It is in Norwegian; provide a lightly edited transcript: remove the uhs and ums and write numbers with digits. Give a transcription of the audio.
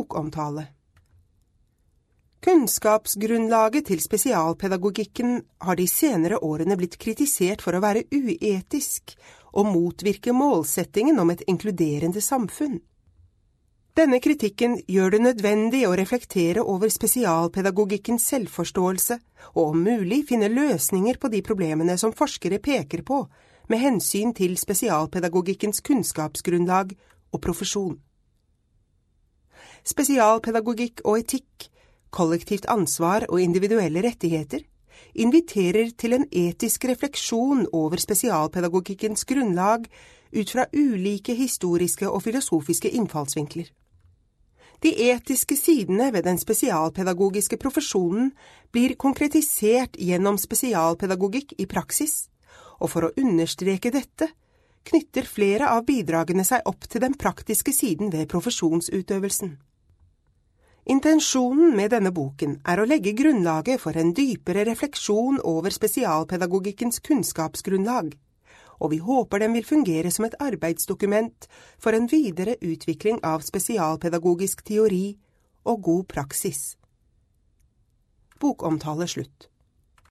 Bokomtale. Kunnskapsgrunnlaget til spesialpedagogikken har de senere årene blitt kritisert for å være uetisk og motvirke målsettingen om et inkluderende samfunn. Denne kritikken gjør det nødvendig å reflektere over spesialpedagogikkens selvforståelse og om mulig finne løsninger på de problemene som forskere peker på med hensyn til spesialpedagogikkens kunnskapsgrunnlag og profesjon. Spesialpedagogikk og etikk, kollektivt ansvar og individuelle rettigheter inviterer til en etisk refleksjon over spesialpedagogikkens grunnlag ut fra ulike historiske og filosofiske innfallsvinkler. De etiske sidene ved den spesialpedagogiske profesjonen blir konkretisert gjennom spesialpedagogikk i praksis, og for å understreke dette, knytter flere av bidragene seg opp til den praktiske siden ved profesjonsutøvelsen. Intensjonen med denne boken er å legge grunnlaget for en dypere refleksjon over spesialpedagogikkens kunnskapsgrunnlag, og vi håper den vil fungere som et arbeidsdokument for en videre utvikling av spesialpedagogisk teori og god praksis. Bokomtale slutt.